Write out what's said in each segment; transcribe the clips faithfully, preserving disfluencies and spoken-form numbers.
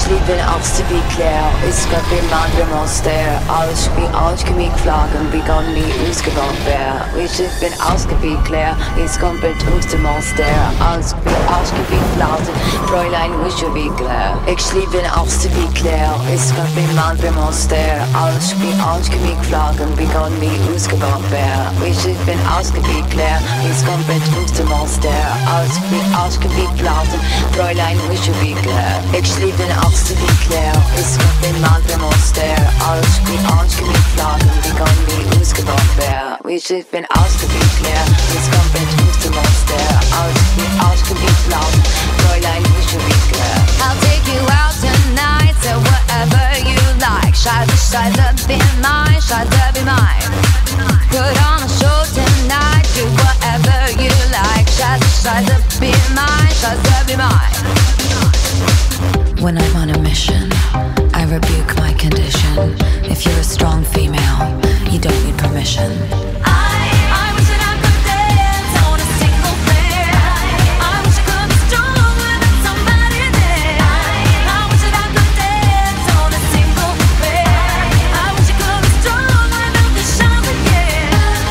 liebe auch zu be clair. Ist grad wie man demonstriert. Alles wie ausgemiegt Flaggen, wie gar nie ausgebaut wär. Ich bin ausgebiegt clair. Ist komplett aus dem Monster. Alles wie ausgebiegt Blasen. Fräulein, ich wie clair. Ich liebe auch zu be clair. Ist grad wie man demonstriert. Alles wie ausgemiegt Flaggen, wie gar nie ausgebaut wär. Ich bin ausgebiegt clair. Ist komplett aus dem Monster. Alles wie ausgebiegt Blasen. Fräulein, ich wie clair. Ich liebe auch zu be clair. Ist grad wie man demonstriert. Alles wie ausgemiegt Flaggen, wie gar nie ausgebaut wär. Ich bin ausgebiegt clair. Ist komplett aus dem Monster. Alles wie ausgebiegt Blasen. Fräulein, ich wie clair. I'll take you out tonight, so whatever you like. Scheiße, Scheiße, be mine, Scheiße, be mine. Put on a show tonight, do whatever you like. Scheiße, Scheiße, be mine, Scheiße, be mine. When I'm on a mission, I rebuke my condition. If you're a strong female, you don't need permission. I, I wish that I could dance on a single flare. I wish I could be strong without somebody there. I wish that I could dance on a single flare. I wish I could be strong without the shower, yeah.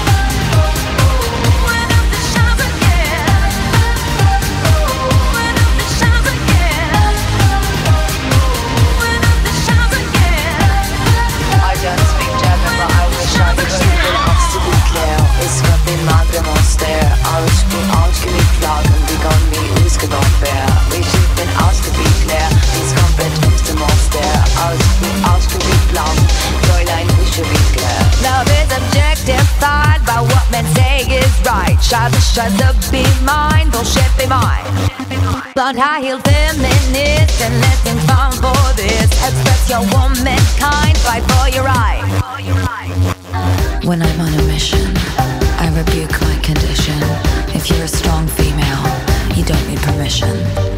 Without the shower, yeah. Without the shower, yeah. Without the shower, yeah. I don't speak German, but I wish I could. Ich bin auch zu be clair. Ist grad wie man demonstriert. Alles wie ausgemiegt Flaggen, wie gar nie ausgebaut wär. Ich bin ausgebiegt clair. Ist komplett aus dem Monster. Alles wie ausgebiegt Blasen. Fräulein, ich wie clair. Love is objectified by what men say is right. Scheiße, Scheiße, be mine, bullshit, be mine. Blonde high-heel feminist and let's think fun for this. Express your womankind, fight for your right. When I'm on a mission, I rebuke my condition. If you're a strong female, you don't need permission.